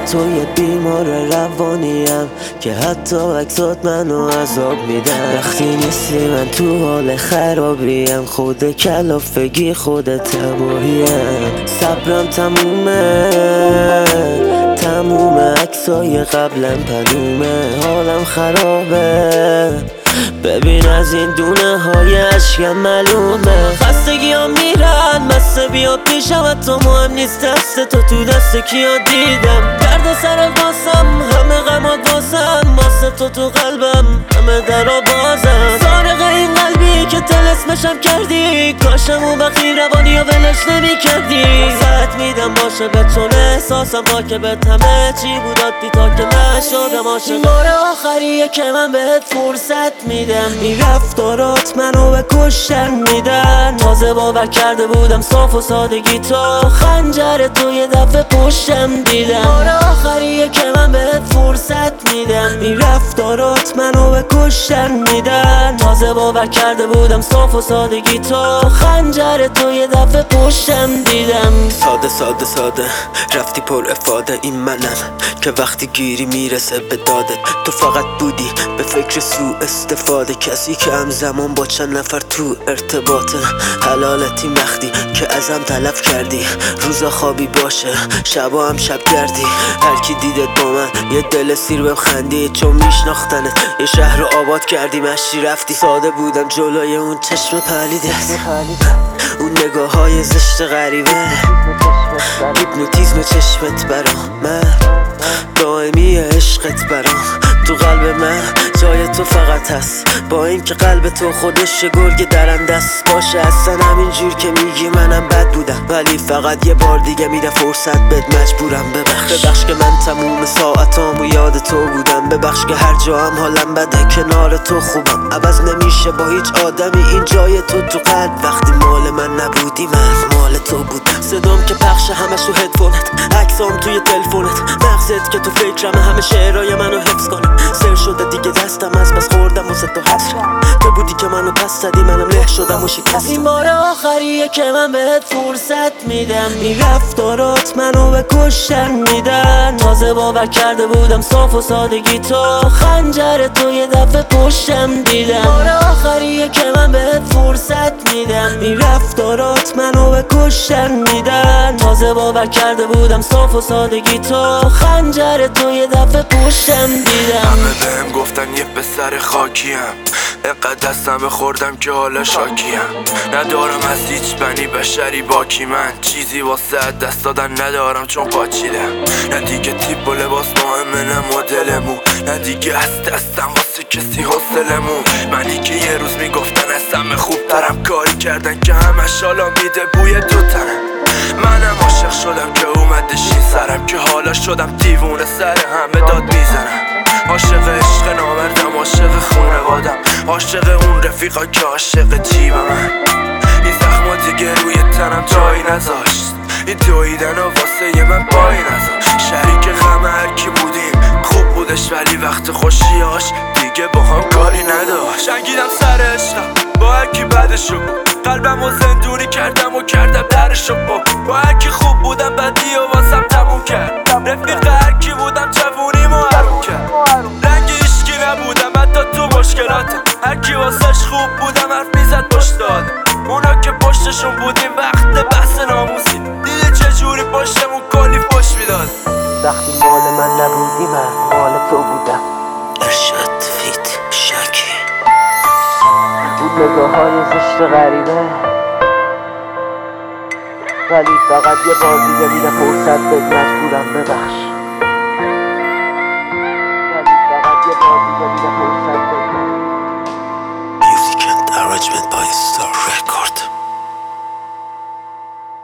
تو یه بیمار روانیم که حتی عکسات منو عذاب میدن. وقتی نیستی من تو حال خرابیم، خود کلافگی خود تباهیم. صبرم تمومه عکسای قبلم پدومه. حالم خرابه ببین از این دونه های اشکم معلومه. خستگی ها میرن مسته بیا پیشم، حتی مهم نیست دست تو دست کیا دیدم. درد سر واسم همه غمات واسم، واسه تو قلبم همه درا بازم. سارق این قلبی که تلسمشم کردی، کاشم اون وقتی روانی ها ولش نمی کردی. زد میدم باشه به چون احساسم با که بهت همه چی بود عادی تا که من شدم عاشق. این بار آخریه که من بهت فرصت میدم، این رفتارات منو به کشتن میدن. تازه باور کرده بودم صاف و سادگی تو، خنجر تو یه دفعه پشتم دیدم. بار آخریه که من بهت فرصت میدم، این رفتارات منو به کشتن میدن. تازه باور کرده بودم صاف و سادگی تو، خنجر تو یه دفعه پشتم دیدم. ساده رفتی پر افاده، این منم که وقتی گیری میرسه به دادت. تو فقط بودی به فکر سوء استفاده، کسی که همزمان با چند نفر تو ارتباطه. حلالتی مخدی که ازم طلب کردی، روزا خوابی باشه شبا هم شب گردی. هر کی دیدت با من یه دل سیر بهم خندید، چون میشناختنت یه شهر رو آباد کردی. مشتی رفتی ساده بودم جلوی اون چشم پلیدت، اون نگاه های زشت غریبه، هیپنوتیزم چشمت برام من، دائمی عشقت برام. تو قلب من جای تو فقط هست، با اینکه قلب تو خودش گرگ درنده است. باشه اصلا همینجور که میگی منم بد بودم، ولی فقط یه بار دیگه میره فرصت بد، مجبورم ببخش که من تموم ساعتامو یاد تو بودم. ببخش که هر جا هم حالم بده کنار تو خوبم. عوض نمیشه با هیچ آدمی این جای تو قلب. وقتی مال من نبودی من مال تو بودم. صدام که پخش همش تو هدفونت، عکسام توی تلفونت، مغزت که تو فکرم همه شعرهای منو حفظ کنه. سر شده دیگه دستم از بس خوردم واسه تو حسرت، تو بودی که منو پس زدی منم له شدم و شکستم. این بار آخریه که من بهت فرصت میدم، این رفتارات منو به کشتن میدن. تازه باور کرده بودم صاف و سادگی تو، خنجر تو یه دفعه پشتم دیدم. بار آخریه که من بهت فرصت میدم، این رفتارات منو به کشتن میدن. تازه باور کرده بودم صاف و سادگی تو، خنجر تو یه دفعه پشتم دیدم. همه بهم گفتن یه پسر خاکیم، اینقدر دستم خوردم که حالا شاکیم. ندارم از هیچ بنی بشری باکی، من چیزی واسه دست دادن ندارم چون پاچیدم. نه دیگه تیپ و لباس مهمه نه مدلمون، نه دیگه از دستم واسه کسی حوصلمون. منی که یه روز میگفتن از همه خوب ترم، کاری کردن که همش حالا میده بوی دو تنم. منم عاشق شدم که اومدش این سرم، که حالا شدم دیوونه سر همه داد میزنم. عاشق عشق نامردم، عاشق خونوادم، عاشق اون رفیقا که عاشق جیبم. این زخما دیگه روی تنم جایی نذاشت، این دویدن و واسه من پایی نذاشت. شریک غم هرکی بودیم خوب بودش، ولی وقت خوشیاش دیگه با هم کاری نداشت. شنگیدم سر عشقم با هرکی بدشو، قلبم و زندونی کردم و کردم درشو. با هرکی خوب بودم بدی و واسم تموم کرد، رفیق هرکی بودم جوونیمو حروم کرد. رنگ عشقی نبودم حتی تو مشکلاتم، هرکی واسش خوب بودم حرف میزد پشت دادم. اونا که پشتشون بودیم وقت بحث ناموسی، دیده چجوری پشتمون کلی فش میداد. وقتی مال من نبودی من مال تو بودم. ارشاد فیت شکی، اون نگاه های زشت غریبه، ولی فقط یه بار دیگه میره فرصت بد، مجبورم ببخش.